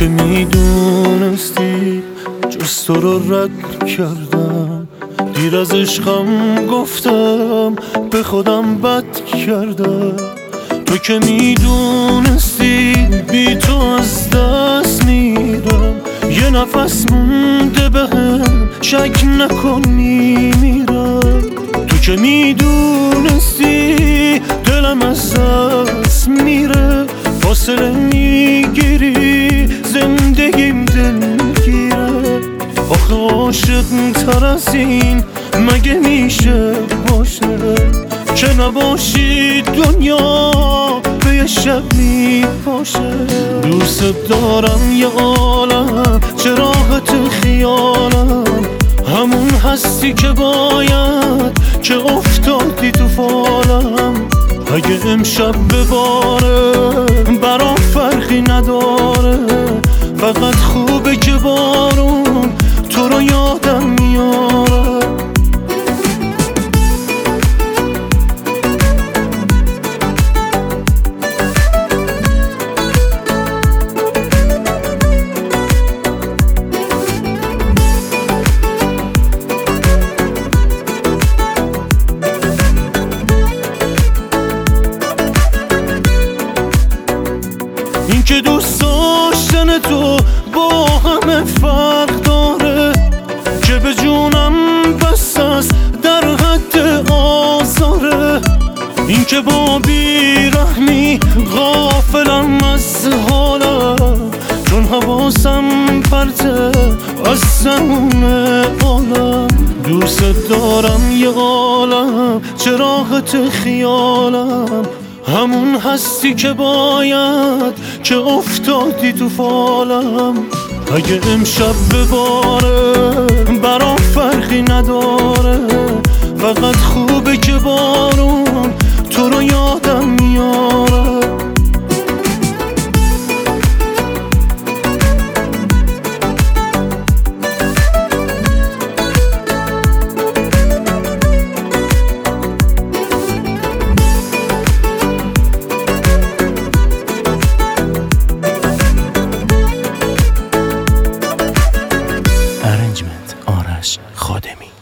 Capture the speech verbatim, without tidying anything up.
که میدونستی جز تو رو رد کردم، دیر از عشقم گفتم به خودم بد کردم. تو که میدونستی بی تو از دست میرم، یه نفس مونده بهم شک نکنی میرم. تو که میدونستی دلم از دست میره، فاصله میگیری زندگیم دلگیره. آخه عاشق تر از این مگه میشه باشه که نباشی دنیا به یه شب میپاشه. دوست دارم یه عالم چراغت خیالم، همون هستی که باید که افتادی تو فالم. اگه امشب بباره برام فرقی نداره، فقط خوبه که بارون تو رو یادم میاره. این که دوست داشتن تو با همه فرق داره، که به جونم بس است در حد آزاره. این که با بیرحمی غافلم از حالم، چون حواسم پرته از زمون عالم. دوست دارم یه عالم چراغت خیالم، همون هستی که باید که افتادی تو فالم. اگه امشب بباره برام فرقی نداره، فقط خوبه که بارون تو رو یادم میاره. ارنجمنت آرش خادمی.